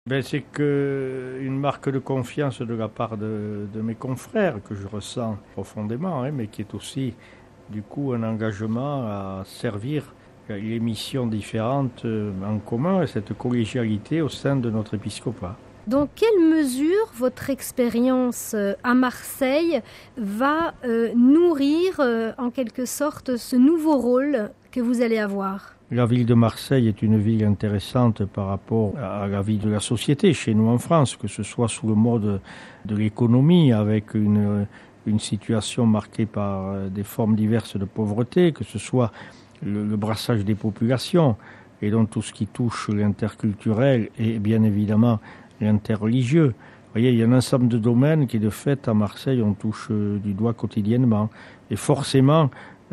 C'est une marque de confiance de la part de mes confrères que je ressens profondément, mais qui est aussi du coup un engagement à servir les missions différentes en commun et cette collégialité au sein de notre épiscopat. Dans quelle mesure votre expérience à Marseille va nourrir en quelque sorte ce nouveau rôle que vous allez avoir ? La ville de Marseille est une ville intéressante par rapport à la vie de la société chez nous en France, que ce soit sous le mode de l'économie avec une situation marquée par des formes diverses de pauvreté, que ce soit le brassage des populations et donc tout ce qui touche l'interculturel et bien évidemment l'interreligieux. Vous voyez, il y a un ensemble de domaines qui de fait à Marseille on touche du doigt quotidiennement et forcément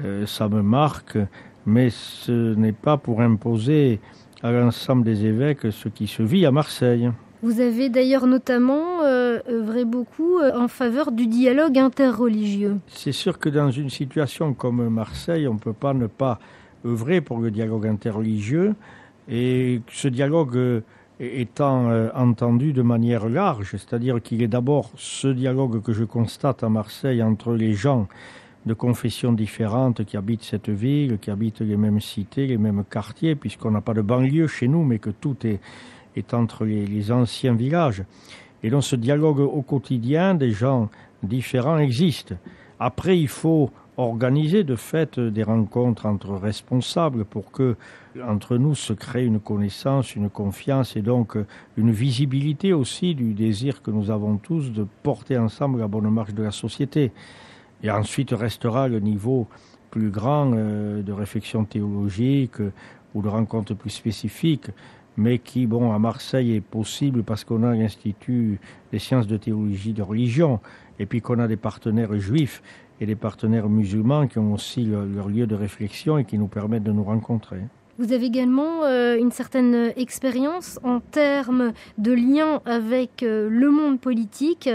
ça me marque. Mais ce n'est pas pour imposer à l'ensemble des évêques ce qui se vit à Marseille. Vous avez d'ailleurs notamment œuvré beaucoup en faveur du dialogue interreligieux. C'est sûr que dans une situation comme Marseille, on ne peut pas ne pas œuvrer pour le dialogue interreligieux. Et ce dialogue étant entendu de manière large, c'est-à-dire qu'il est d'abord ce dialogue que je constate à Marseille entre les gens de confessions différentes qui habitent cette ville, qui habitent les mêmes cités, les mêmes quartiers, puisqu'on n'a pas de banlieue chez nous, mais que tout est entre les anciens villages. Et donc ce dialogue au quotidien des gens différents existe. Après, il faut organiser de fait des rencontres entre responsables pour que entre nous se crée une connaissance, une confiance et donc une visibilité aussi du désir que nous avons tous de porter ensemble la bonne marche de la société. Et ensuite restera le niveau plus grand de réflexion théologique ou de rencontres plus spécifiques, mais qui, à Marseille est possible parce qu'on a l'Institut des sciences de théologie de religion, et puis qu'on a des partenaires juifs et des partenaires musulmans qui ont aussi leur lieu de réflexion et qui nous permettent de nous rencontrer. Vous avez également une certaine expérience en termes de lien avec le monde politique.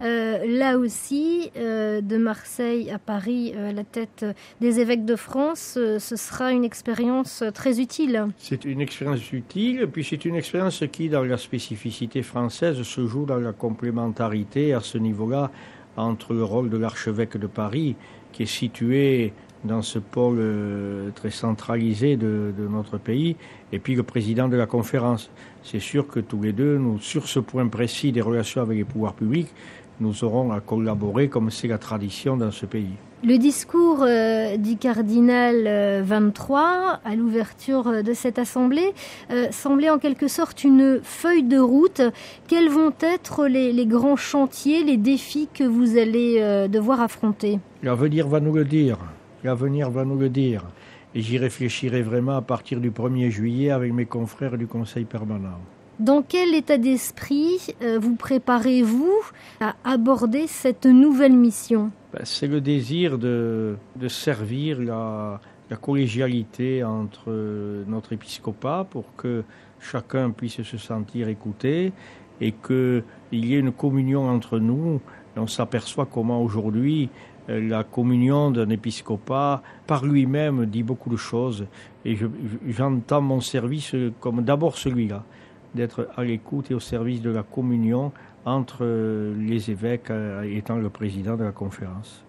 Là aussi, de Marseille à Paris, à la tête des évêques de France, ce sera une expérience très utile. C'est une expérience utile, puis c'est une expérience qui, dans la spécificité française, se joue dans la complémentarité à ce niveau-là entre le rôle de l'archevêque de Paris, qui est situé dans ce pôle très centralisé de notre pays, et puis le président de la conférence. C'est sûr que tous les deux, nous, sur ce point précis des relations avec les pouvoirs publics, nous aurons à collaborer comme c'est la tradition dans ce pays. Le discours du cardinal 23 à l'ouverture de cette assemblée semblait en quelque sorte une feuille de route. Quels vont être les grands chantiers, les défis que vous allez devoir affronter ? L'avenir va nous le dire. L'avenir va nous le dire. Et j'y réfléchirai vraiment à partir du 1er juillet avec mes confrères du Conseil permanent. Dans quel état d'esprit vous préparez-vous à aborder cette nouvelle mission ? C'est le désir de servir la collégialité entre notre épiscopat pour que chacun puisse se sentir écouté et qu'il y ait une communion entre nous. Et on s'aperçoit comment aujourd'hui la communion d'un épiscopat par lui-même dit beaucoup de choses et j'entends mon service comme d'abord celui-là, d'être à l'écoute et au service de la communion entre les évêques étant le président de la conférence.